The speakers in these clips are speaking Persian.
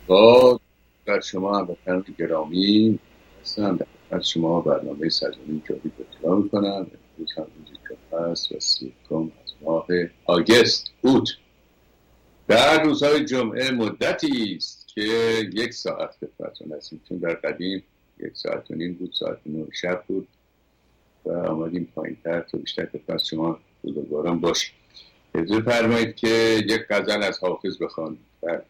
با در شما هموطنان گرامی هستم. در خدمت شما برنامه سرزمین جاوید رو اطلاع میکنم. امروز هم روز جمعه است و 31 از ماه آگست بود. در روزهای جمعه مدتی است که 1 ساعت خدمتتون هستیم، چون در قدیم 1 ساعت و نیم بود، ساعت 9 شب بود و آمدیم پایین‌تر تا بیشتر خدمت شما بزرگواران باشیم. اجازه فرمایید که یک غزل از حافظ بخوانیم.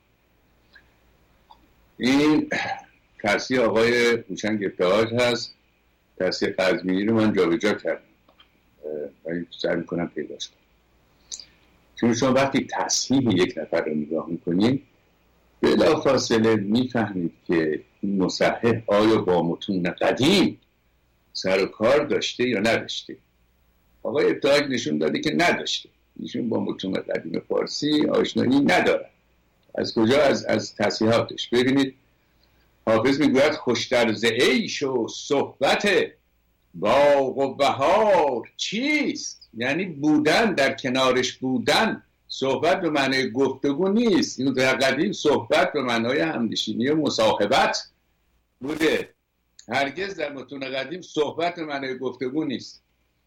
این ترسی آقای هوشنگ ابتهاج هست. ترسی قزوینی رو من جابجا کردم و سعی میکنم پیداش کنم، چون شما وقتی تصحیح یک نفر رو نگاه میکنید بلافاصله میفهمید که این مصحح آیا با متون قدیم سر و کار داشته یا نداشته. آقای ابتهاج نشون داده که نداشته. ایشون با متون قدیم فارسی آشنایی نداره. از کجا؟ از تصحیحاتش. ببینید حافظ میگوید خوشتر ز عیش و صحبت باغ و بهار چیست؟ یعنی بودن، در کنارش بودن. صحبت به معنای گفتگو نیست. اینو در قدیم صحبت به معنای همنشینی و مصاحبت بوده. هرگز در متون قدیم صحبت به معنای گفتگو نیست.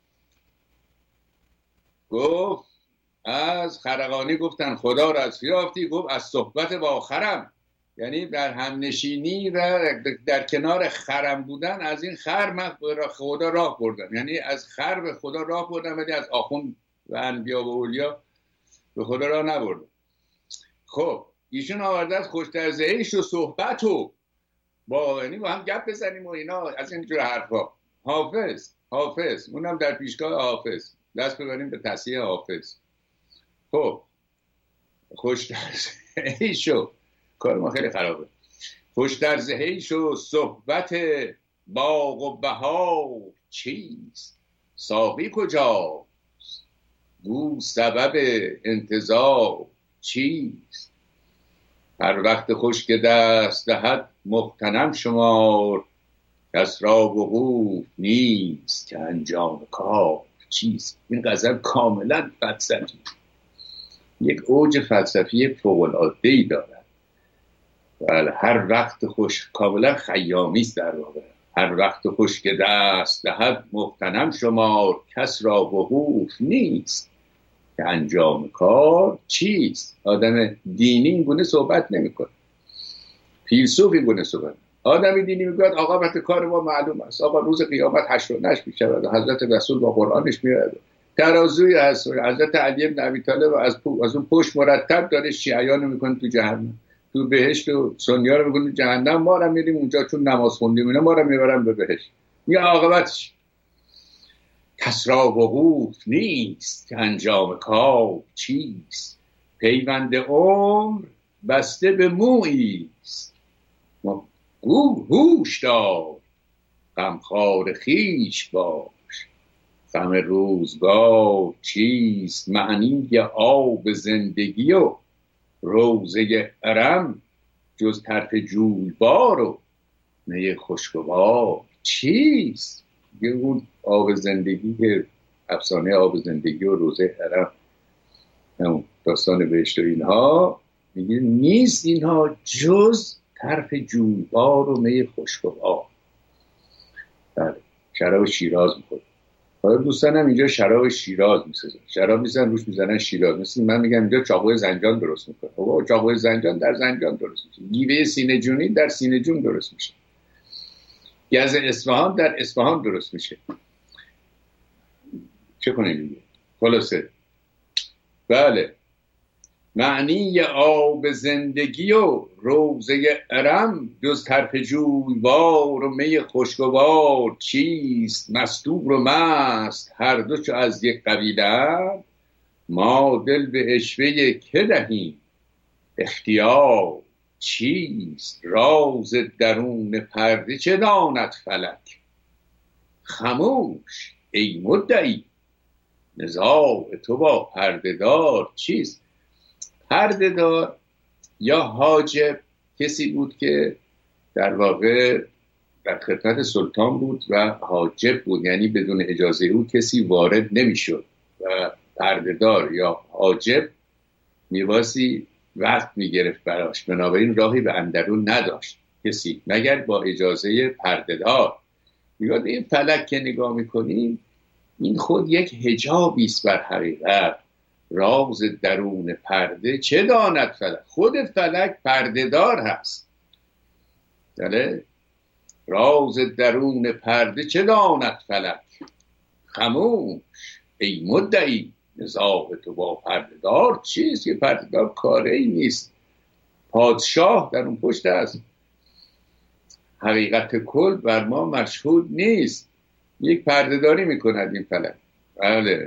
گفت از خرقانی گفتن خدا را از یافتی، گفت از صحبت با خرم. یعنی در همنشینی و در کنار خرم بودن. از این خر من خدا راه بردم، یعنی از خر به خدا راه بردم، ولی از آخوند و انبیا و اولیا به خدا راه نبردم. خب ایشون آورده از خوشتر ز عیش و صحبت و یعنی با هم گپ بزنیم و اینا، از اینجور حرفا. حافظ اونم در پیشگاه حافظ. دست ببریم به تصحیح حافظ. خب خوشتر ز عیش و کار ما خیلی خرابه. خوشتر ز عیش و صحبت باغ و بهار چیست؟ ساقی کجاست؟ گو سبب انتظار چیست؟ هر وقت خوش که دست دهد مغتنم شمار، کس را وقوف نیست که انجام کار چیست. این غزل کاملا فلسفی، یک اوج فلسفی فوق‌العاده‌ای دارد. بله، هر وقت خوش، کاملا خیامی است در واقع. هر وقت خوش که دست دهد مغتنم شمار، کس را وقوف نیست که انجام کار چیست. آدم دینی این گونه صحبت نمی‌کنه، فیلسوف این گونه صحبت. آدم دینی میگه آقا وقت کار ما معلوم است، آقا روز قیامت حشر و نشر می‌شود، حضرت رسول با قرآنش میاد، ترازوی هست، حضرت علی بن ابی طالب از اون پشت مرتب داره شیعیانو میکنه تو جهنم، تو بهشت و سنیا رو میکنه تو جهنم. ما رو میریم اونجا چون نماز خوندیم اینا، ما رو میبرن به بهشت. یا عاقبتش کس را وقوف نیست که انجام کار چیست. پیوند عمر بسته به مویی است، هوش دار غمخوار خویش باش. غم روزگار چیست؟ معنی آب زندگی و روزه ارم، جز طرف جویبار و می خوشگوار چیست؟ یه اون آب زندگی که افسانه آب زندگی و روزه ارم، داستان بهشت و اینها، میگه نیست اینها جز طرف جویبار و می خوشگوار. بله، شراب شیراز میخوره. حالا دوستان هم اینجا شراب شیراز میسازن، شراب میزنن روش میزنن شیراز. مثل من میگم اینجا چاقوی زنجان درست میکنه. خب چاقوی زنجان در زنجان درست میشه، گیوه سینه جونی در سینه جون درست میشه، گز اصفهان در اصفهان درست میشه. چه کنیم دیگه؟ خلاصه بله، معنی آب زندگی و روزه ارم، جز طرف جویبار و می خوشگوار چیست. مستور و مست هر دو چو از یک قبیله، ما دل به عشوه که دهیم اختیار چیست. راز درون پرده چه داند فلک، خموش ای مدعی نزاع تو با پرده دار چیست. پرده دار یا حاجب کسی بود که در واقع در خدمت سلطان بود و حاجب بود، یعنی بدون اجازه او کسی وارد نمیشد. و پرده دار یا حاجب میباسی وقت میگرفت براش، بنابراین راهی به اندرون نداشت کسی مگر با اجازه پردهدار. میگه این فلک که نگاه میکنیم این خود یک حجابی است بر حقیقت، راز درون پرده چه داند فلک. خود فلک پردهدار هست. بله، راز درون پرده چه داند فلک، خموش ای مدعی نزاع تو با پردهدار چیست. که پردهدار کاری نیست، پادشاه در اون پشت است. حقیقت کل بر ما مشهود نیست، یک پردهداری میکند این فلک. بله،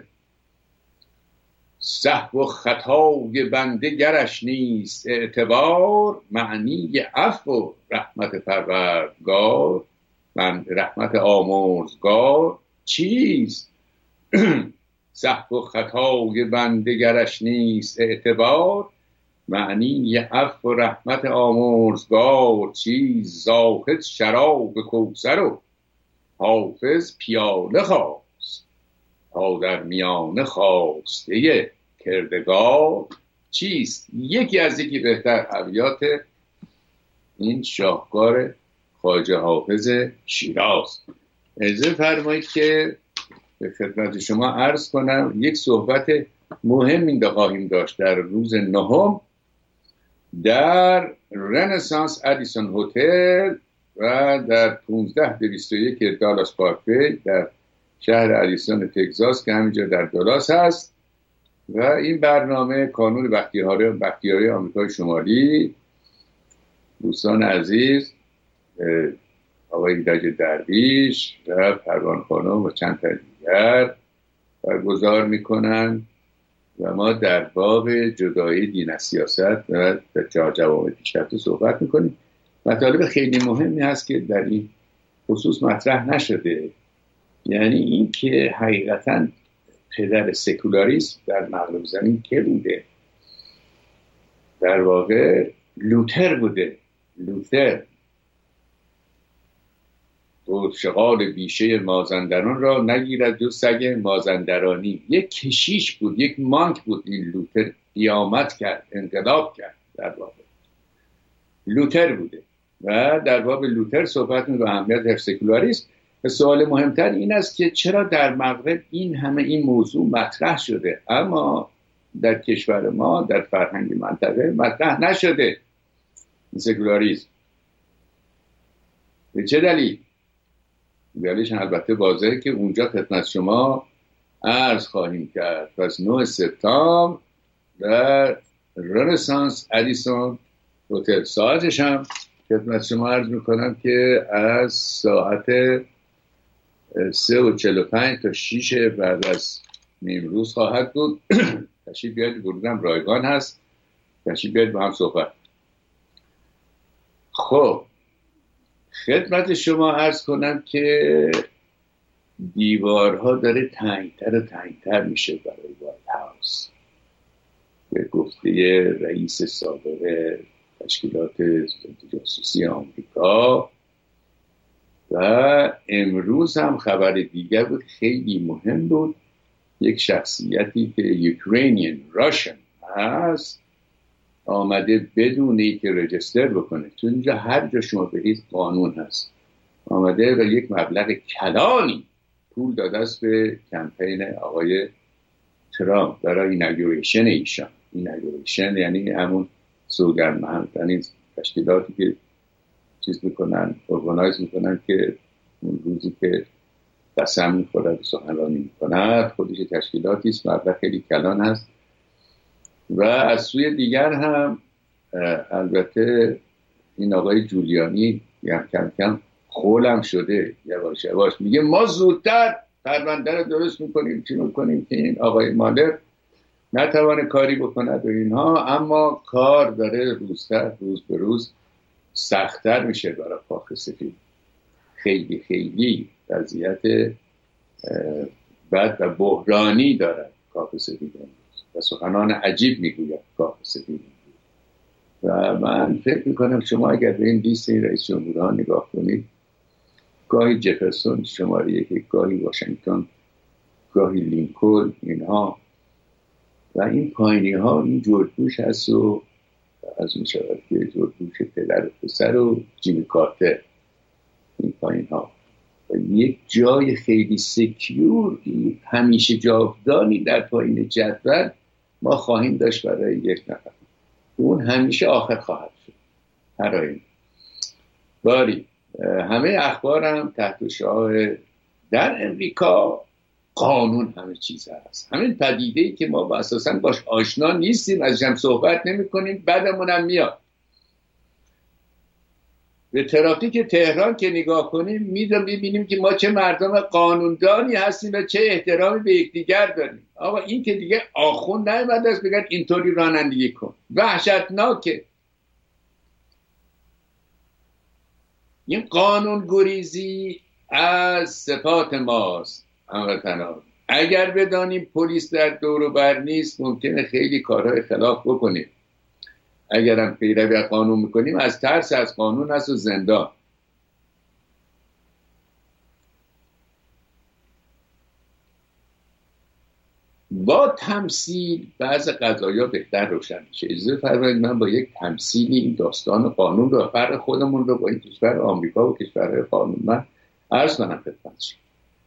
سهو و خطای بنده گرش نیست اعتبار، معنی عفو و رحمت پروردگار، رحمت آمرزگار چیست. سهو و خطای بنده گرش نیست اعتبار، معنی عفو و رحمت آمرزگار چیز. زاهد شراب کوثر و حافظ پیاله خواست، تا در میانه خواسته کردگار چیست. یکی از یکی بهتر ابیات این شاهکار خواجه حافظ شیراز. اجازه فرمایید که به خدمت شما عرض کنم یک صحبت مهمی خواهیم داشت در روز 9 در رنسانس ادیسون هتل و در 15221 دالاس پارکوی در شهر ادیسون تگزاس که همینجا در دالاس هست. و این برنامه کانون بختیاری آمریکای شمالی، دوستان عزیز آقای ایرج درویش و پروان خانم و چند تا دیگر برگزار میکنن و ما در باب جدایی دین از سیاست و در جوامع پیشرفته صحبت میکنیم. مطالب خیلی مهمی هست که در این خصوص مطرح نشده، یعنی این که حقیقتا پدر سکولاریسم در مغرب زمین که بوده؟ در واقع لوتر بوده. لوتر شغال بیشه مازندران را نگیرد جز سگ مازندرانی. یک کشیش بود، یک مانک بود. این لوتر قیامت کرد، انقلاب کرد. در واقع لوتر بوده و در باب لوتر صحبت می‌کنیم و اهمیت سکولاریسم. سوال مهمتر این است که چرا در مغرب این موضوع مطرح شده اما در کشور ما در فرهنگ منطقه مطرح نشده سکولاریسم؟ به چه دلیل؟ دلیلش البته واضحه که اونجا خدمت شما عرض خواهیم کرد. پس 9 سپتامبر در رنسانس ادیسون هتل. ساعتش هم خدمت شما عرض میکنم که از ساعت 3:45 تا 6 بعد از نیم روز خواهد بود. تشریف بیاید، ورودم رایگان هست، تشریف بیاید با هم صحبت. خب خدمت شما عرض کنم که دیوارها داره تنگتر و تنگتر میشه برای وایت هاوس. به گفته رئیس سابق تشکیلات جاسوسی آمریکا. و امروز هم خبر دیگر بود خیلی مهم بود، یک شخصیتی که یوکرینین راشن هست آمده بدون اینکه رجستر بکنه، چون اینجا هر جا شما برید قانون هست، آمده و یک مبلغ کلانی پول داده است به کمپین آقای ترامپ برای ایناگوریشن ایشان. ایناگوریشن یعنی همون سوگند، یعنی تشکیلاتی که چیز میکنن، ارگانایز میکنن که اون روزی که قسم میخورد سخنرانی میکند خودش تشکیلاتی است، مبلغ خیلی کلان هست. و از سوی دیگر هم البته این آقای جولیانی کم کم خولم شده، یواش یواش میگه ما زودتر پرونده رو درست میکنیم، چی میکنیم که این آقای مالر نتوانه کاری بکند و اینها. اما کار داره روز به روز سخت‌تر میشه برای کاخ سفید. خیلی خیلی وضعیت بد و بحرانی داره کاخ سفید و سخنان عجیب میگوید کاخ سفید. و من فکر میکنم شما اگر به این لیست رئیس جمهورها نگاه کنید، گاهی جفرسون شماره 1، گاهی واشنگتن، گاهی لینکلن، اینها و این پایینی ها این جورج بوش هست و از می شود که دوش پدر و پسر و جیمی کارتر این پایین ها یک جای خیلی سکیور همیشه جاودانی در پایین جدول ما خواهیم داشت برای یک نفر. اون همیشه آخر خواهد شد. هر باری همه اخبارم تحت شعار در امریکا قانون همه چیز هست. همین پدیده‌ای که ما با اساساً باش آشنا نیستیم، ازش هم صحبت نمی کنیم، بعدمون هم میاد. به ترافیک تهران که نگاه کنیم میبینیم که ما چه مردم قانوندانی هستیم و چه احترامی به یکدیگر داریم. آقا این که دیگه آخوند نیامده است بگن اینطوری رانندگی کن. وحشتناکه. این قانون گریزی از صفات ماست هموطنان. اگر بدانیم پلیس در دور و بر نیست ممکنه خیلی کارهای خلاف بکنیم. اگرم پیروی از قانون میکنیم از ترس از قانون هست و زندان. با تمثیل بعض قضایا بهتر روشن میشه. اجازه فرمایید من با یک تمثیلی این داستان قانون رو، فرق خودمون رو با این کشور آمریکا و کشورهای قانونمند عرض کنم خدمتتون.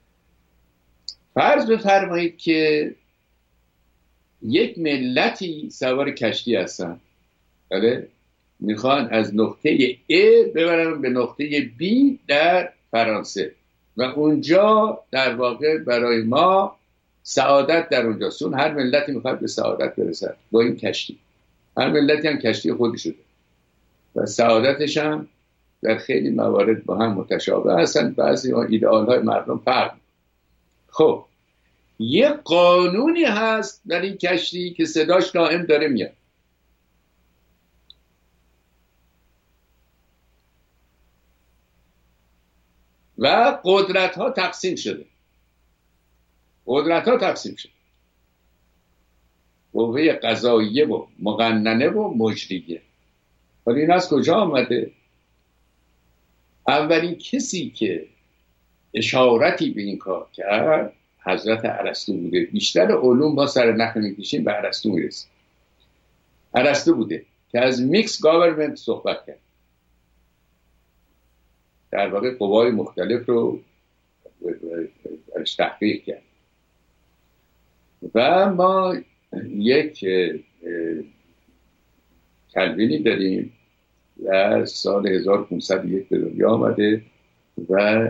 فرض بفرمایید که یک ملتی سوار کشتی هستن، بله، میخوان از نقطه A ببرن به نقطه B در فرانسه و اونجا در واقع برای ما سعادت در اونجاست. چون هر ملتی میخواد به سعادت برسد با این کشتی. هر ملتی هم کشتی خودی شده و سعادتش هم در خیلی موارد با هم متشابه هستن. بعضی ایدئال های مردم فرق. خب یه قانونی هست در این کشتی که صداش دائم داره میاد و قدرت ها تقسیم شده. قوه قضاییه و مقننه و مجریه. ولی این از کجا آمده؟ اولین کسی که اشارتی به این کار کرد حضرت ارسطو بوده. بیشتر علوم با سر نخ میکشیم به ارسطو میرسیم. ارسطو بوده که از میکس گاورمنت صحبت کرد. در واقع قوای مختلف رو تحقیق کرد و ما یک کلوینی داریم در سال 1501 به دنیا آمده و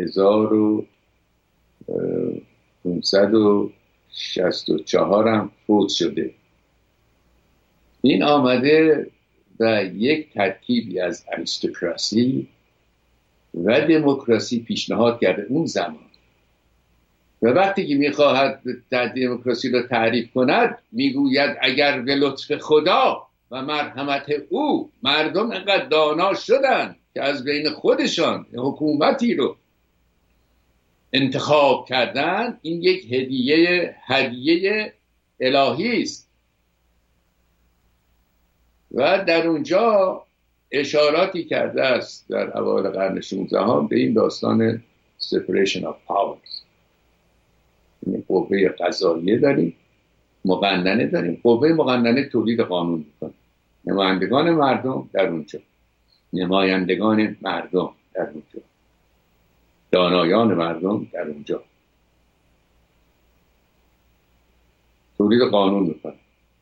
1564 هم فوت شده. این آمده و یک ترکیبی از اریستوکراسی و دموکراسی پیشنهاد کرده اون زمان. و وقتی که میخواهد دموکراسی رو تعریف کند میگوید اگر به لطف خدا و مرحمت او مردم انقدر دانا شدن که از بین خودشان حکومتی رو انتخاب کردن، این یک هدیه الهی است. و در اونجا اشاراتی کرده است در اوایل قرن 16 به این داستان separation of powers. این قوه قضاییه داریم، مقننه داریم. قوه مقننه تولید قانون میکنه. نمایندگان مردم در اونجا، نمایندگان مردم در اونجا، دانایان مردم در اونجا تولید قانون میکنه.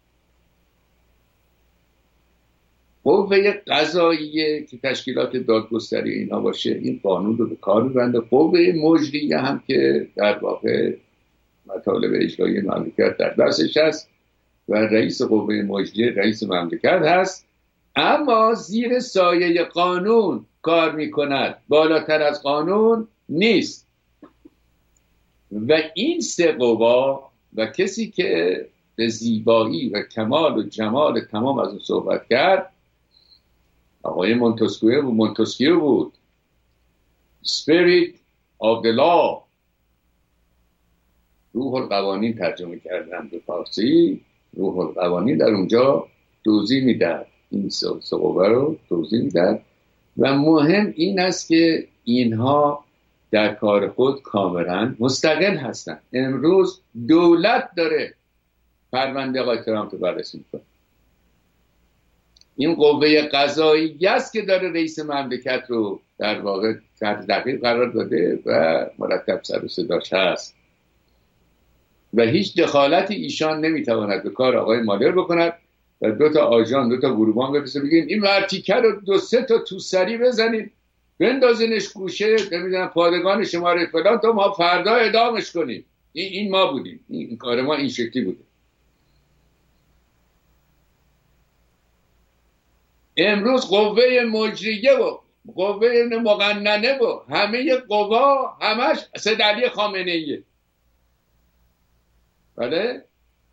قوه قضاییه که تشکیلات دادگستری اینا باشه این قانون رو به کار میبنده. قوه مجریه هم که در واقع مطالب اجرایی مملکت در دستش هست و رئیس قوه مجریه رئیس مملکت هست، اما زیر سایه قانون کار میکند، بالاتر از قانون نیست. و این سه قوا و کسی که به زیبایی و کمال و جمال تمام از اون صحبت کرد آقای مونتسکیو بود. Spirit of the law، روح القوانین ترجمه کردن به فارسی. روح القوانین در اونجا توضیح میدهد، این سه قوا رو توضیح میدهد و مهم این است که اینها در کار خود کاملا مستقل هستند. امروز دولت داره پرونده آقای ترامپ رو بررسی میکنه. این قوه قضاییه است که داره رئیس مملکت رو در واقع تحت تعقیب قرار داده و مرتب سر و صداش هست و هیچ دخالتی ایشان نمیتواند به کار آقای مالر بکند و 2 تا آژان 2 تا گروبان بفرسته بگین این ورتیکه رو 2-3 تا تو سری بزنید بندازینش گوشه نمیدونم پادگان شماره فلان تا ما فردا اعدامش کنیم. این ما بودیم، این کار ما این شکلی بوده. امروز قوه مجریه و قوه مقننه و همه قوا همش سید علی خامنه ایه. بله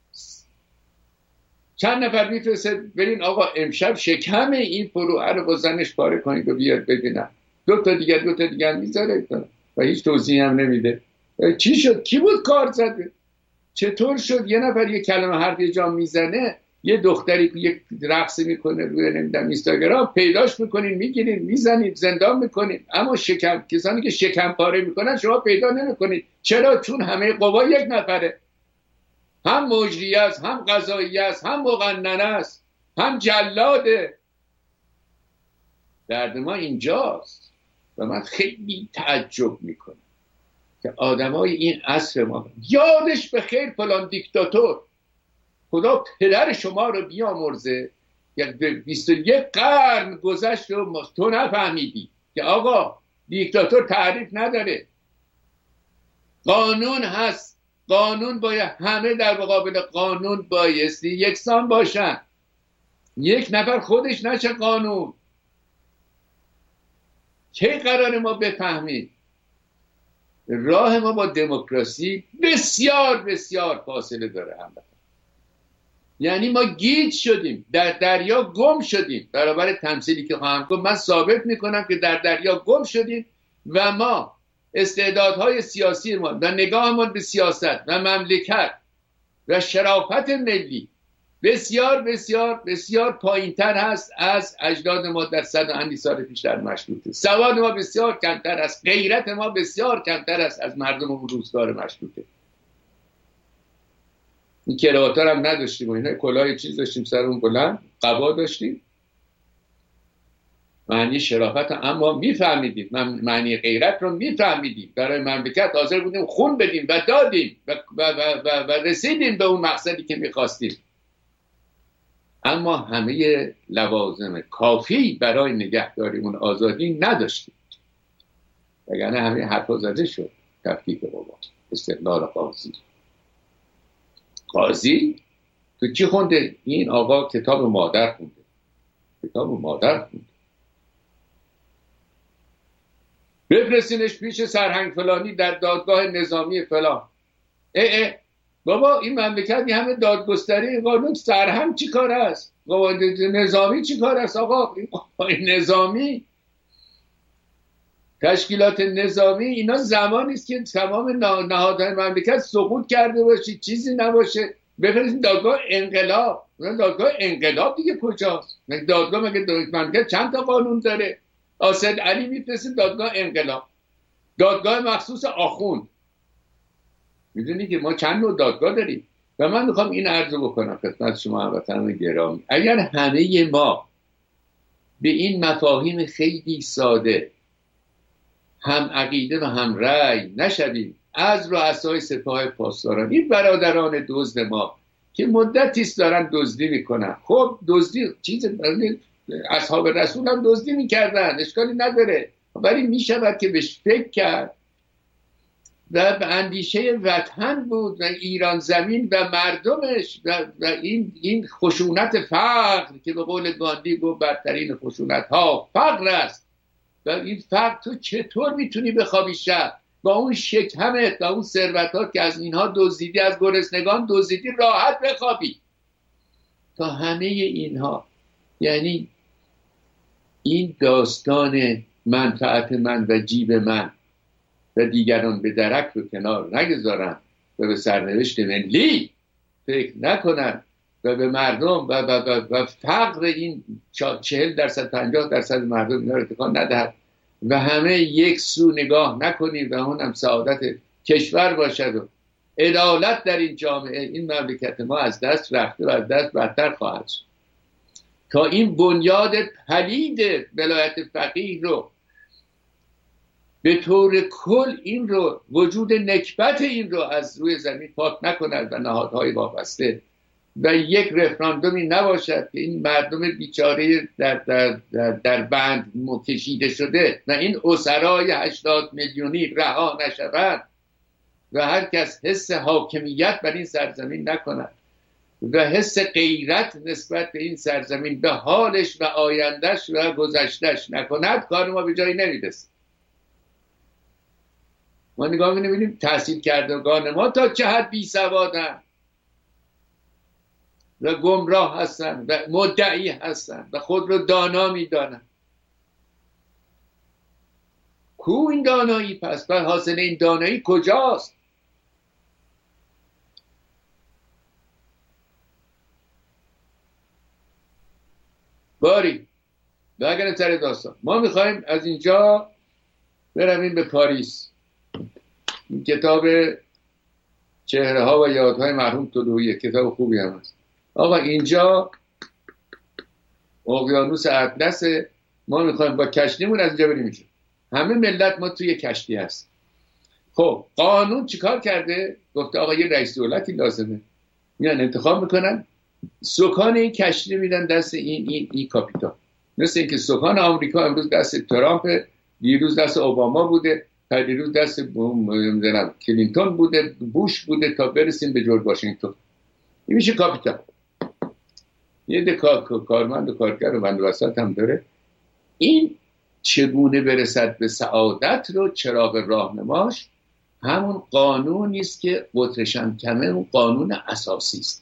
چند نفر میفرسته برین آقا امشب شکم این فروعه رو با زنش پاره کنید و بیاد ببینم. 2 تا دیگر میذاره و هیچ توضیحی هم نمیده. چی شد؟ کی بود کار زده؟ چطور شد یه نفر یه کلمه حرف یه جا میزنه، یه دختری که یک رقص میکنه روی نمیدونم اینستاگرام پیداش میکنین میگیرین میزنید زندان میکنین، اما کسانی که شکم پاره میکنن شما پیدا نمیکنید. چرا؟ چون همه قوا یک نفره، هم مجریه است، هم قضاییه است، هم مقننه است، هم جلاده. درد ما اینجاست و من خیلی تعجب میکنم که آدمای این عصر ما یادش به خیر فلان دیکتاتور، خدا پدر شما رو بیامرزه، 21 قرن گذشت و تو نفهمیدی که آقا دیکتاتور تعریف نداره، قانون هست، قانون باید همه در مقابل قانون بایستی یکسان باشن، یک نفر خودش نشه قانون. چه قرار ما بفهمیم؟ راه ما با دموکراسی بسیار بسیار فاصله داره همه. یعنی ما گیج شدیم، در دریا گم شدیم. برابر تمثیلی که خواهم گفت من ثابت میکنم که در دریا گم شدیم و ما استعدادهای سیاسی ما و نگاهمان به سیاست و مملکت و شرافت ملی بسیار بسیار بسیار پایین‌تر هست از اجداد ما در 100 اندی سال پیش در مشروطه. سواد ما بسیار کمتر است، غیرت ما بسیار کمتر است از مردم اون روزگار مشروطه. این کراوات‌ها هم نداشتیم و اینا، کلاه چیز داشتیم سرمون بلند، قبا داشتیم، معنی شرافت اما میفهمیدیم، معنی غیرت رو میفهمیدیم، برای مملکت حاضر بودیم خون بدیم و دادیم و رسیدیم به اون مقصدی که میخواستیم. اما همه لوازم کافی برای نگهداری اون آزادی نداشتیم، وگرنه همه حرفا زده شد. تفکیک قوا، استقلال قاضی تو چی خونده؟ این آقا کتاب مادر خونده، کتاب مادر خونده. بفرستینش پیش سرهنگ فلانی در دادگاه نظامی فلان. بابا این مملکت یه همه دادگستری قانون، سرهنگ چی کار است؟ بابا نظامی چی کار است؟ آقا این نظامی، تشکیلات نظامی، اینا زمانی است که تمام نهادهای مملکت سقوط کرده باشه، چیزی نباشه بفرستین دادگاه انقلاب. دادگاه انقلاب دیگه کجاست؟ دادگاه مگه مملکت چند تا قانون داره؟ سید علی میفرستین دادگاه انقلاب، دادگاه مخصوص آخوند. میدونی که ما چند نوع دادگاه داریم. و من میخوام این عرضو بکنم خدمت شما هموطنان گرامی، اگر همه ما به این مفاهیم خیلی ساده هم عقیده و هم رأی نشویم از رؤسای سپاه پاسداران، این برادران دزد ما که مدتی است دارن دزدی میکنن. خب دزدی چیز، اصحاب رسول هم دزدی میکردن، اشکالی نداره، ولی میشود که بهش فکر کرد و به اندیشه وطن بود و ایران زمین و مردمش و این خشونت فقر که به قول گاندی گفت بدترین خشونت ها فقر است. و این فقر تو چطور میتونی بخوابی شب با اون شکمت و اون ثروتات که از اینها دزدیدی، از گرسنگان دزدیدی، راحت بخوابی؟ تا همه اینها، یعنی این داستان منفعت من و جیب من و دیگران به درک رو کنار نگذارن و به سرنوشت ملی فکر نکنن و به مردم و فقر این 40% 50% مردم اینا رو تکان ندهد و همه یک سو نگاه نکنیم و اون هم سعادت کشور باشد و عدالت در این جامعه، این مملکت ما از دست رفته و از دست بدتر خواهد شد. تا این بنیاد پلید ولایت فقیه رو به طور کل این رو وجود نکبت این رو از روی زمین پاک نکند و نهادهای وابسته و یک رفراندومی نباشد که این مردم بیچاره در بند کشیده شده و این اسرای 80 میلیونی رها نشوند و هر کس حس حاکمیت بر این سرزمین نکند و حس غیرت نسبت به این سرزمین به حالش و آیندهش و گذشتهش نکند، کار ما به جایی نمیرسه. ما نگاه می‌بینیم تحصیل کردگان ما تا چه حد بی سوادن و گمراه هستن و مدعی هستن و خود رو دانا میدانن. کو این دانایی پس؟ و حاصل این دانایی کجاست؟ باری بگرم سر داستان. ما میخوایم از اینجا برویم به پاریس. این کتاب چهره ها و یادهای مرحوم طلویی کتاب خوبی هم هست. آقا اینجا اقیانوس اطلس، ما میخوایم با کشتیمون از اینجا بریم اینجا. همه ملت ما توی کشتی هست. خب قانون چیکار کرده؟ گفته آقا یه رئیس دولتی لازمه، میان انتخاب میکنن، سکان این کشتی میدن دست این کاپیتان. مثل اینکه سکان آمریکا امروز دست ترامپ، دیروز دست اوباما بوده، پریروز دست کلینتون بوده، بوش بوده، تا برسیم به جورج واشنگتن. این میشه کاپیتان. یه ده کارمند و کارگر و بندوبست هم داره. این چگونه برسد به سعادت رو چراغ راهنماش همون قانونی است که قطرشم کمه، اون قانون اساسی است.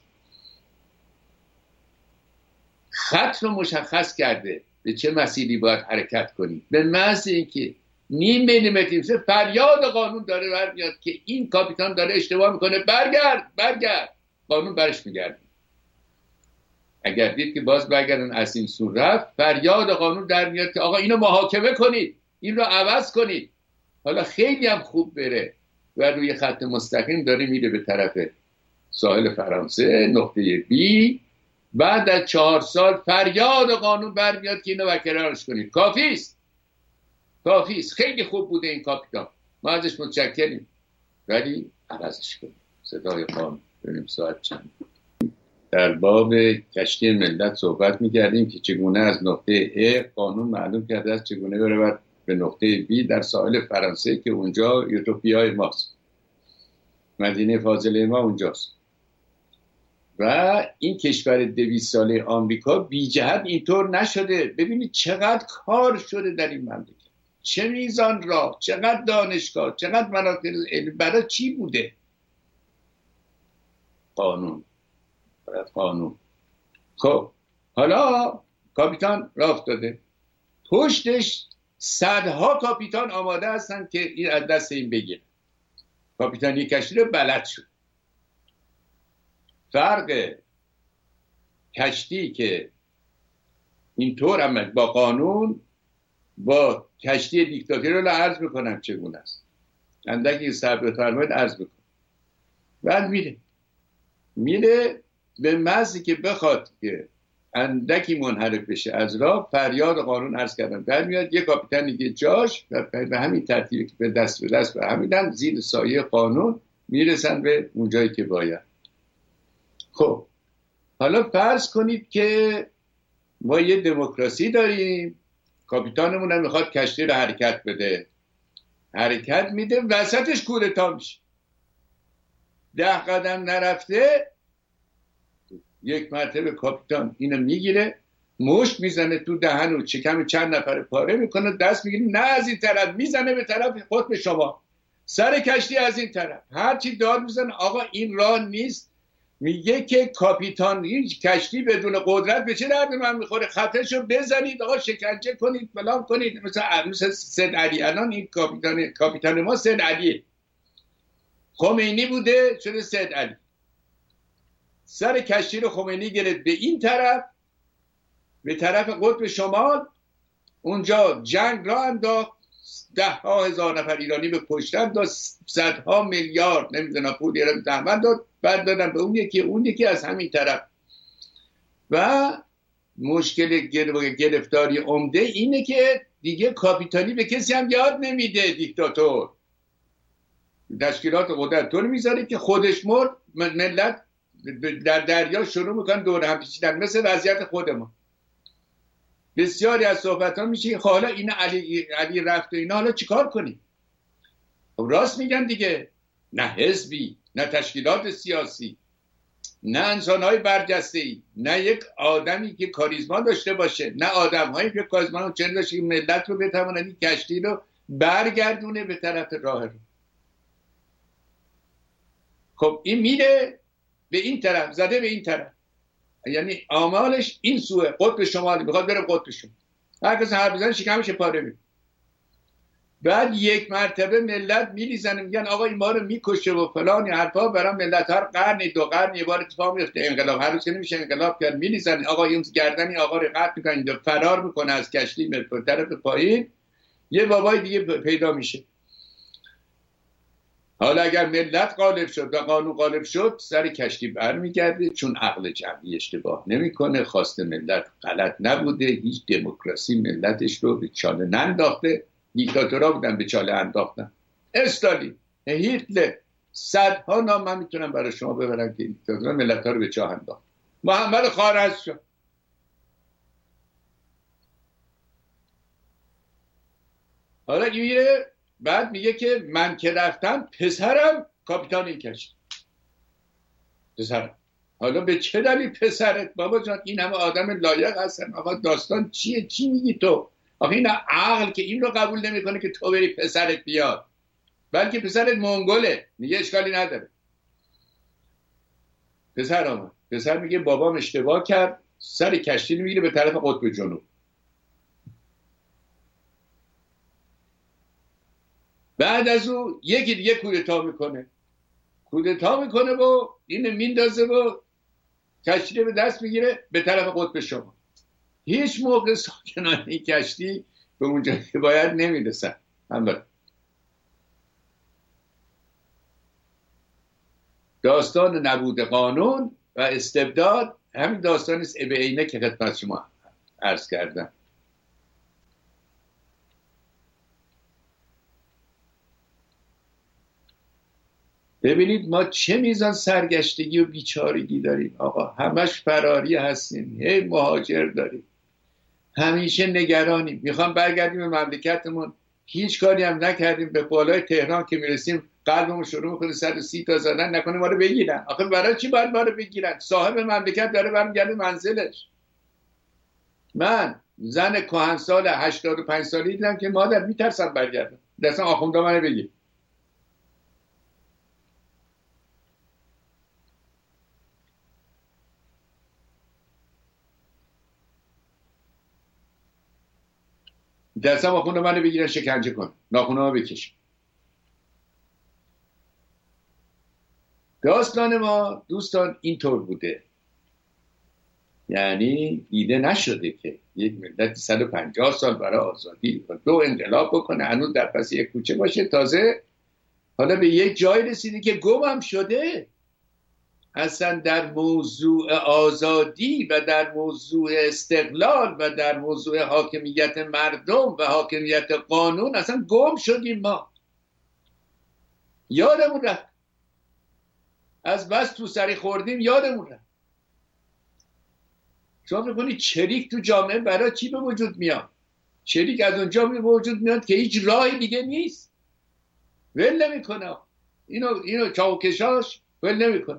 خط رو مشخص کرده به چه مسیری باید حرکت کنی. به محض اینکه نیم میلیمتر فریاد قانون داره برمیاد که این کاپیتان داره اشتباه میکنه، برگرد، قانون برش میگرده. اگر دید که باز برگردن از این سو رفت، فریاد قانون در میاد که آقا اینو محاکمه کنید، این رو عوض کنید. حالا خیلی هم خوب بره و روی خط مستقیم داره میره به طرف ساحل فرانسه، نقطه بی. بعد از 4 سال فریاد قانون برمیاد که اینو برقرارش کنید. کافیست. خیلی خوب بوده این کاپیتان، ما ازش متشکریم، ولی عوضش کنید. صدای قانون. ببینیم ساعت چند. در باب کشتی ملت صحبت می‌کردیم که چگونه از نقطه A قانون معلوم کرده است چگونه بره به نقطه B در ساحل فرانسه که اونجا یوتوپیای ماست، مدینه فاضله ما اونجاست. و این کشور 200 ساله آمریکا بی جهت اینطور نشده. ببینید چقدر کار شده در این مملکت، چه میزان راه، چقدر دانشگاه، چقدر مراکز علمی. برای چی بوده؟ قانون. خب حالا کاپیتان راه افتاده، پشتش صدها کاپیتان آماده هستن که این از دست این بگیره. کاپیتان یک کشتی رو بلد شد. فرق کشتی که اینطور هم با قانون با کشتی دیکتاتوری رو عرض میکنم چگونه است. اندکی صبر فرمایید عرض میکنم. بعد میره به محضی که بخواد که اندکی منحرف بشه از راه، فریاد قانون عرض کردم در میاد. یک کاپیتان دیگه جاش و به همین ترتیبی که به دست به همیدن زیر سایه قانون میرسن به اون جایی که باید. خب حالا فرض کنید که ما یه دموکراسی داریم، کاپیتانمون هم میخواد کشتی رو حرکت بده، حرکت میده، وسطش کودتا میشه. 10 قدم نرفته یک مرتبه کاپیتان اینو میگیره، مشت میزنه تو دهن و چکم چند نفر پاره میکنه، دست میگیره نه از این طرف، میزنه به طرف قطب شما، سر کشتی از این طرف، هرچی داد میزنه آقا این راه نیست. میگه که کاپیتان این کشتی بدون قدرت به چه درد من میخوره؟ خطرشو بزنید آقا، شکنجه کنید، فلان کنید. مثلا سید علی، الان این کاپیتان ما سید علیه، خمینی بوده شده سید علی. سر کشتی رو خمینی گرفت به این طرف، به طرف قطب شمال. اونجا جنگ را انداخت، 10,000 نفر ایرانی به کشتن داد، 100 میلیارد نمیدونم پول ایران زحمت داد، بعد دادن به اون یکی از همین طرف. و مشکل گرفتاری عمده اینه که دیگه کاپیتالی به کسی هم یاد نمیده. دیکتاتور تشکیلات قدرت طور میذاره که خودش مرد، ملت در دریا شروع میکنن دور هم پیچیدن، مثل وضعیت خودمون. بسیاری از صحبت ها میشه حالا این علی رفت و اینا، حالا چیکار کنیم؟ راست میگن دیگه، نه حزبی، نه تشکیلات سیاسی، نه انسانهای برجسته‌ای، نه یک آدمی که کاریزما داشته باشه، نه آدمهایی که کاریزما چنین داشته که ملت رو بتواند این کشتی رو برگردونه به طرف راه رو. خب این میره به این طرف، زده به این طرف، یعنی آمالش این سوه، قطب شمالی، میخواد بره قطب شمالی، هر کس حرف بزنه شکمش پاره میشه. بعد یک مرتبه ملت میریزن میگن آقا این ما رو میکشه و فلان حرفا، برای ملت هر قرنی دو قرن یه بار اتفاق میفته انقلاب، هر روز که نمیشه انقلاب کرد، میریزن آقا این گردنی آقا رو قطع میکنن، فرار میکنه از کشتی به طرف پایین، یه بابای دیگه پیدا میشه. حالا اگر ملت غالب شد و قانون غالب شد، سر کشتی برمیگرده، چون عقل جمعی اشتباه نمیکنه، خواست ملت غلط نبوده، هیچ دموکراسی ملتش رو به چاله ننداخته، دیکتاتورها بودن به چاله انداختن. استالین، هیتلر، صدها نام من میتونم برای شما ببرم که دیکتاتورها ملت‌ها رو به چاه انداخت. محمد خوارزمشاه، حالا این بعد میگه که من که رفتم پسرم کاپیتان این کشتی. پسرم، حالا به چه دلیل پسرت؟ بابا جان این همه آدم لایق هستن، آقا داستان چیه؟ چی میگی تو؟ آخه این عقل که این رو قبول نمیکنه که تو بری پسرت بیاد، بلکه پسرت منگوله، میگه اشکالی نداره. پسر آمد، پسر میگه بابام اشتباه کرد، سر کشتی میگیره به طرف قطب جنوب. بعد از او یکی دیگه کودتا میکنه و اینو میندازه و کشتی به دست میگیره به طرف قطب شمال. هیچ موقع ساکنان این کشتی به اونجا که باید نمیرسن. داستان نبود قانون و استبداد همین داستان است به عینه که خدمت شما عرض کردم. ببینید ما چه میزان سرگشتگی و بیچارگی داریم آقا، همش فراری هستیم، هی مهاجر داریم، همیشه نگرانیم، میخوام برگردیم به مملکتمون، هیچ کاری هم نکردیم، به بالای تهران که میرسیم قلبمون شروع میکنه 130 تا زدن، نکنه ما رو بگیرن. آخه برای چی باید ما رو بگیرن؟ صاحب مملکت داره برمیگرده منزلش. من زن کهنسال 85 سالی دیدم که مادر میترسم برگردم، دستم آخونده منو بگیر. دستم آخونده منو بگیرن شکنجه کن، ناخونه ها بکشن. داستان ما دوستان اینطور بوده، یعنی دیده نشده که یک ملت 150 سال برای آزادی و 2 انقلاب بکنه، هنوز در پس یک کوچه باشه، تازه حالا به یک جای رسیده که گمم شده. اصلا در موضوع آزادی و در موضوع استقلال و در موضوع حاکمیت مردم و حاکمیت قانون اصلا گم شدیم ما، یادمون رفت، از بس تو سری خوردیم یادمون رفت. شما بکنید چریک تو جامعه برای چی به وجود میاد؟ چریک از اونجا به وجود میاد که هیچ راهی دیگه نیست، ول نمیکنه اینو چاوکشاش ول نمیکنه،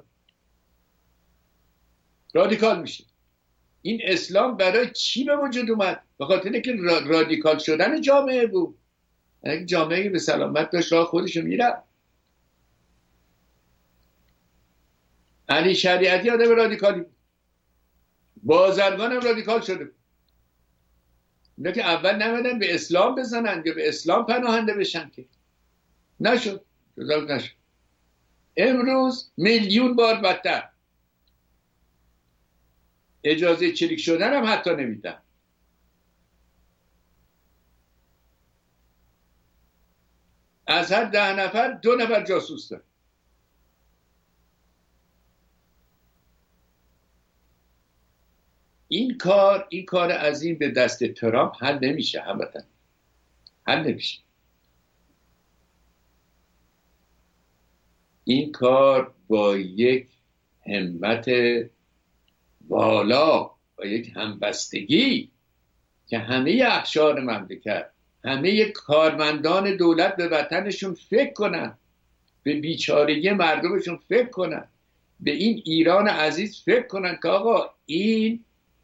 رادیکال میشه. این اسلام برای چی به وجود اومد؟ به خاطر اینکه رادیکال شدن جامعه بود. اگه جامعه به سلامت داشت راه خودشو میرفت. علی شریعتی آدم رادیکالی بود، بازرگان هم رادیکال شده بود. اینا که اول نمیدن به اسلام بزنن یا به اسلام پناهنده بشن که نشد. امروز میلیون بار بدتر، اجازه چریک شدن هم حتی نمیدن. از هر 10 نفر 2 نفر جاسوس دارن. این کار از این به دست ترامپ حل نمیشه، هموطن حل نمیشه. این کار با یک همت بالا و یک همبستگی که همه اقشار مملکت، همه کارمندان دولت به وطنشون فکر کنن، به بیچارگی مردمشون فکر کنن، به این ایران عزیز فکر کنن که آقا این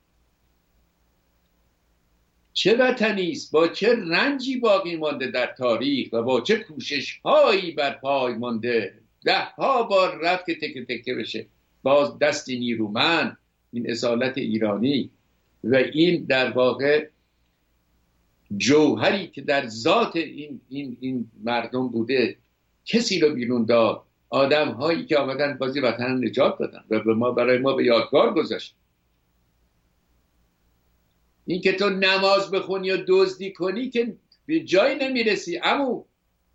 چه وطنی است، با چه رنجی باقی مانده در تاریخ و با چه کوشش هایی بر پای مانده، 10 بار رفت که تکه تکه بشه، باز دستی نیرومند، این اصالت ایرانی و این در واقع جوهری که در ذات این مردم بوده کسی رو بیرون داد، آدم هایی که آمدن بازی وطن نجات دادن و برای ما به یادگار گذاشت. این که تو نماز بخونی یا دزدی کنی که به جایی نمیرسی. عمو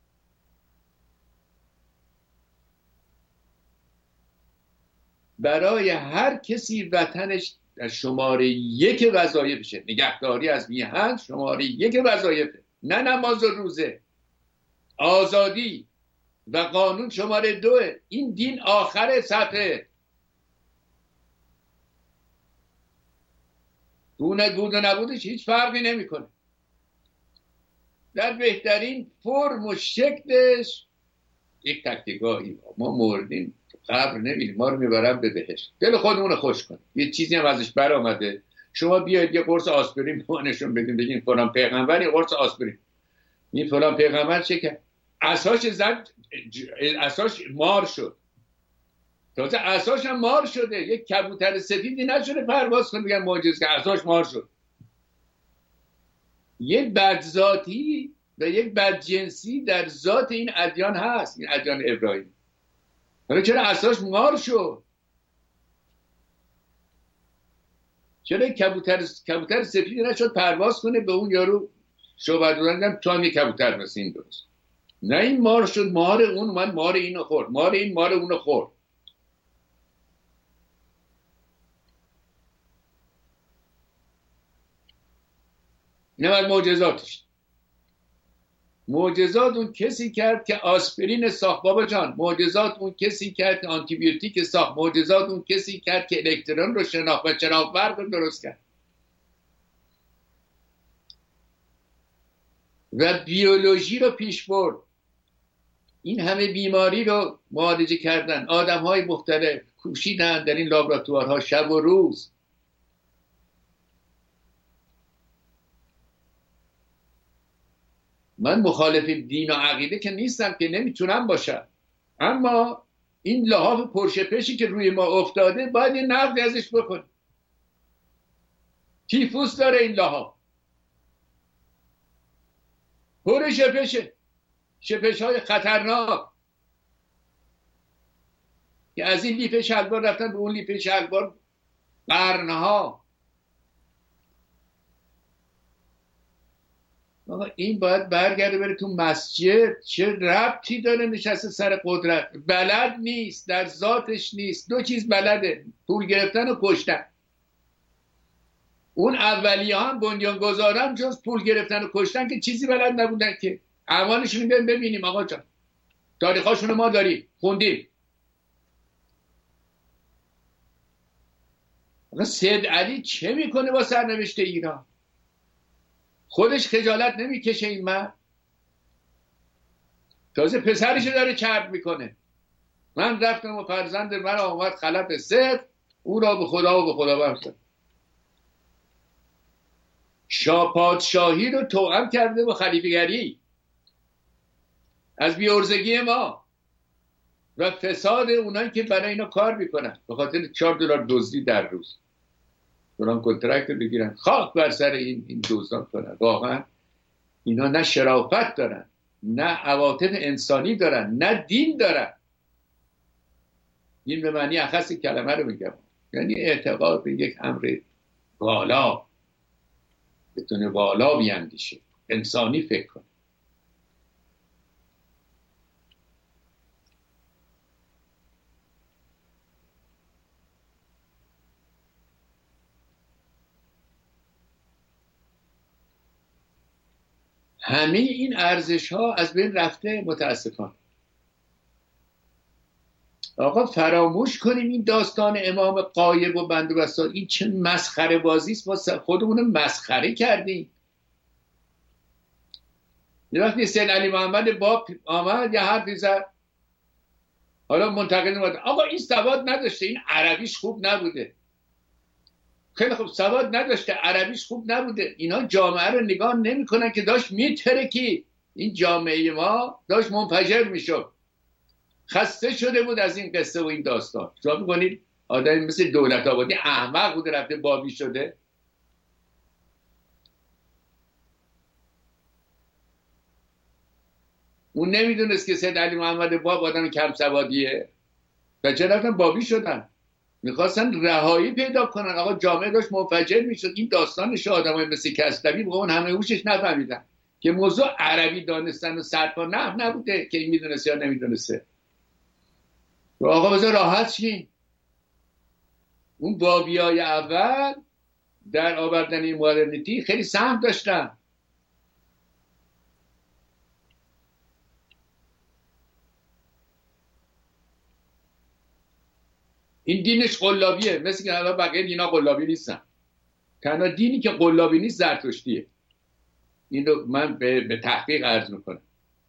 برای هر کسی وطنش در شماره 1 وظایفشه. نگهداری از میهن شماره 1 وظایفه، نه نماز و روزه. آزادی و قانون شماره 2. این دین آخر صفحه. بود و نبودش هیچ فرقی نمیکنه. در بهترین فرم و شکلش یک تکتیگاهی ما مردیم قبر نمیدیم، ما رو میبرن به بهشت، دل خودمون رو خوش کن. یه چیزی هم ازش بر آمده، شما بیاید یه قرص آسپرین به ما نشون بدین، بگین فلان پیغمبر یه قرص آسپرین. این فلان پیغمبر چه کرد؟ اساش مار شد، تازه اساش هم مار شده. یک کبوتر سفیدی نشده پرواز کنه بگن معجزه که اساش مار شد. یک بدذاتی و یک بدجنسی در ذات این ادیان هست، این ادیان ابراهیمی. حالا چرا اساش مار شد؟ چرا کبوتر سفیدی نشد پرواز کنه به اون یارو شعبت دادن تو هم یک کبوتر مثل این درست؟ نه، این مار شد، مار اون من مار اینو خورد، مار این مار اونو خورد. اینم از معجزاتش. معجزات اون کسی کرد که آسپرین ساخت بابا جان. معجزات اون کسی کرد که آنتی بیوتیک ساخت. معجزات اون کسی کرد که الکترون رو شناخت و چراغ برق رو درست کرد و بیولوژی رو پیش برد. این همه بیماری رو معالجه کردن، آدم‌های مختلف کوشیدن در این لابراتوارها شب و روز. من مخالف دین و عقیده که نیستم، که نمیتونم باشم، اما این لحاف پرشپشی که روی ما افتاده باید یه نقدی ازش بکنیم. تیفوس داره این لحاف، پر شپشه، شپش‌های خطرناک که از این لیفه شلوار رفتن به اون لیفه شلوار قرنها. این باید برگرده بره تو مسجد. چه ربطی داره نشسته سر قدرت؟ بلد نیست، در ذاتش نیست. 2 چیز بلده، پول گرفتن و کشتن. اون اولیه هم بنیانگذاران جز پول گرفتن و کشتن که چیزی بلد نبودن که. اعمالشون رو ببینیم آقا جان، تاریخاشون ما داریم خوندیم. سید علی چه میکنه با سرنوشت ایران؟ خودش خجالت نمیکشه این مرد؟ تازه پسرشو داره چرب میکنه. من رفتم و فرزند من آمد خلف صدق، او را به خدا و به خدا برسد. شاه پادشاهی رو توأم کرده با خلیفه‌گری از بی‌عرضگی ما و فساد اونایی که برای اینا کار میکنن به خاطر $4 دزدی در روز. دوران کنترکت بگیرن، خاک بر سر این دزدان کنن. واقعا اینا نه شرافت دارن، نه عواطف انسانی دارن، نه دین دارن. دین به معنی اخص کلمه رو میگم، یعنی اعتقاد به یک امر والا، بتونه والا بیاندیشه، انسانی فکر کنه. همه این ارزش ها از بین رفته متاسفانه. آقا فراموش کنیم این داستان امام غایب و بند و بساط، این چه مسخره بازی است، ما خودمون مسخره کردیم. یه وقتی سید علی محمد باب آمد یه حرفی زد، حالا منتقد اومد آقا این سواد نداشته، این عربیش خوب نبوده. خیلی خوب، سواد نداشته، عربیش خوب نبوده، اینا جامعه رو نگاه نمی‌کنن که داشت میترکی، این جامعه ما داشت منفجر میشد، خسته شده بود از این قصه و این داستان. شما می‌گونید آدمی مثل دولت آبادی احمق بوده رفته بابی شده؟ اون نمیدونست که سید علی محمد باب آدم کم سوادیه و چه رفتن بابی شدن، میخواستن رهایی پیدا کنن. آقا جامعه داشت منفجر میشد. این داستانش آدمای مثل کسروی با اون همه هوشش نفهمیدن که موضوع عربی دانستن و صرفا نبوده که این میدونسته یا نمیدونسته. آقا بذار راحت شین. اون بابیای اول در آوردن این مدرنیتی خیلی سهم داشتن. این دینش قلابیه، مثل که الان بقیه دینا قلابی نیستن. تنها دینی که قلابی نیست زرتشتیه. این رو من به تحقیق عرض میکنم.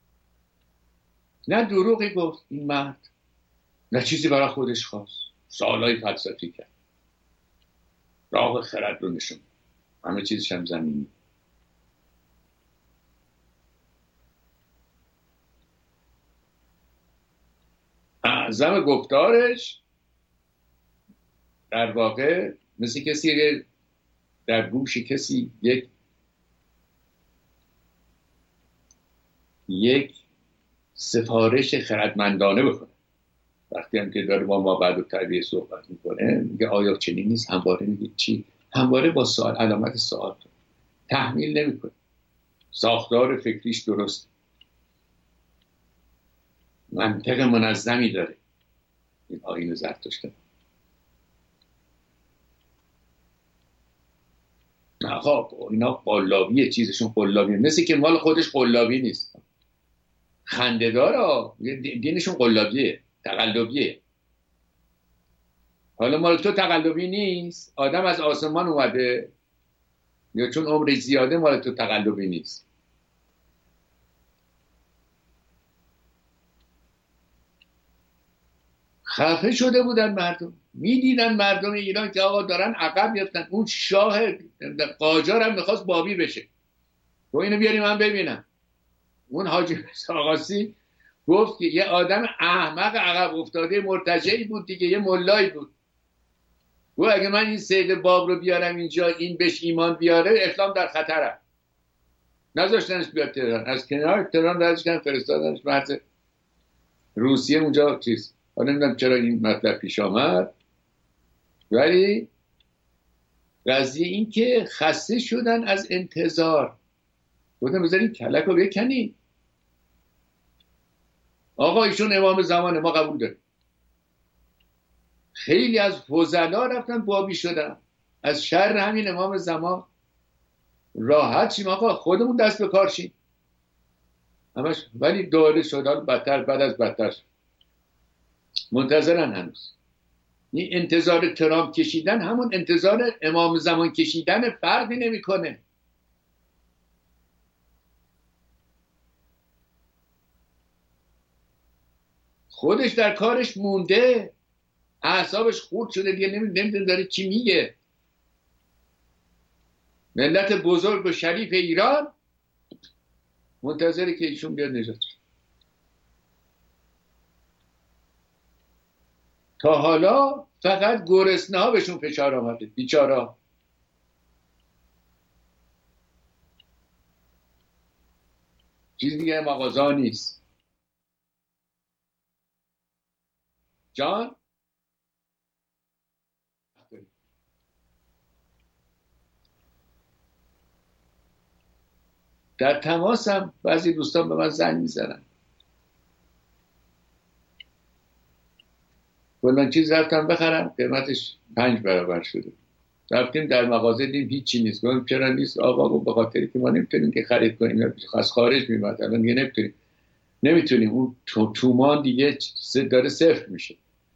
نه دروغی گفت این مرد، نه چیزی برای خودش خواست، سوالای فلسفی کرد، راه خرد رو نشون، همه چیزش هم زمینی. اعظم گفتارش در واقع مثل کسی در گوش کسی یک سفارش خردمندانه بکنه. وقتی هم که داره با ما بعد و تربیه صحبت میکنه میگه آیا چنین نیست؟ همواره میگه چی؟ همواره با سوال، علامت سوال تحمیل نمیکنه. ساختار فکریش درست، منطق منظمی داره. این آیین زرتشت نه آقا اینا قلابیه، چیزشون قلابیه، مثل که مال خودش قلابی نیست. خنده داره، دینشون قلابیه، تقلبیه. حالا مال تو تقلبی نیست، آدم از آسمان اومده یا چون عمرش زیاده مال تو تقلبی نیست. خفه شده بودن مردم، میدیدن مردم ایران که آقا دارن عقب میفتن. اون شاه قاجار هم میخواست بابی بشه، تو اینو بیاری من ببینم. اون حاجی آقاسی گفت که یه آدم احمق عقب افتاده مرتجعی بود دیگه، یه ملایی بود. گفت اگه من این سید باب رو بیارم اینجا، این بهش ایمان بیاره، اسلام در خطره. نذاشتنش بیاد تهران، از کنار تهران ردش کردن فرستادنش مرز روسیه اونجا چیز. حالا نمیدونم چرا این مطلب پیش آمد، ولی قضیه این که خسته شدن از انتظار. گفتم بذارین کلک رو بکنین. آقا ایشون امام زمانه، ما قبول داریم. خیلی از فضلا رفتن بابی شدن از شر همین امام زمان. راحت شیم آقا، خودمون دست به کار شیم همش. ولی دوره شدن بدتر، بعد از بدتر منتظرن هنوز. این انتظار ترامپ کشیدن همون انتظار امام زمان کشیدن، فرقی نمیکنه. خودش در کارش مونده، اعصابش خورد شده دیگه، نمیدونه داره چی میگه. ملت بزرگ و شریف ایران منتظره که ایشون بیاد نجات. تا حالا فقط گرسنه ها بهشون فشار آمده، بیچارا. چیز دیگه مغازه نیست. جان در تماسم، بعضی دوستان به من زنگ میزنن، کلا چیز رفتم بخرم قیمتش 5 برابر شده. رفتیم در مغازه دیدیم هیچی نیست. گفتم چرا نیست؟ آقا گفت به خاطری که ما نمیتونیم که خرید کنیم، از خارج میاد، الان دیگه نمیتونیم اون تومان دیگه داره صفر میشه،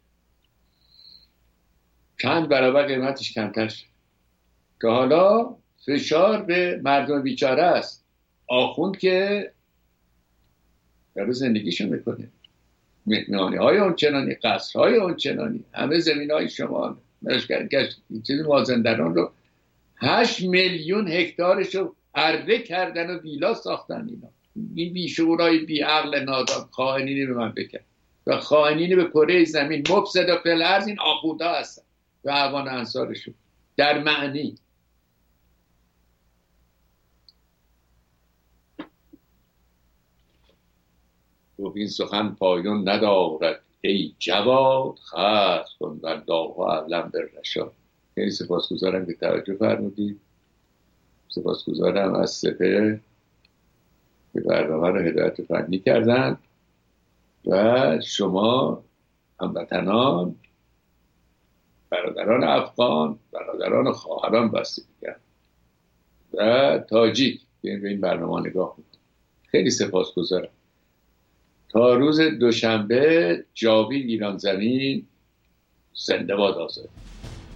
چند برابر قیمتش کمتر شد. که حالا فشار به مردم بیچاره است. آخوند که داره زندگیشون میکنه، مهمانی های اونچنانی، قصر های اونچنانی، همه زمین های شما چیزی مازندران رو 8 میلیون هکتارش رو عرضه کردن و ویلا ساختن. اینا این بیشعورای بی عقل نادان خائنینی به من بکن و خائنینی به کره زمین، مفسد و فلرز، این آخوندا هستن و اعوان انصارشون در معنی. و این سخن پایان ندارد ای جواد، خرج کن در داغ علم بر رشاد. خیلی سپاسگزارم که توجه فرمودید. سپاسگزارم از سپهر که برنامه رو هدایت فنی کردن و شما هموطنان، برادران افغان، برادران و خواهران بستگی کرد و تاجیک که به این برنامه نگاه میکنم. خیلی سپاسگزارم. تا روز دوشنبه، جاوید ایران زمین، زنده باد آزادی.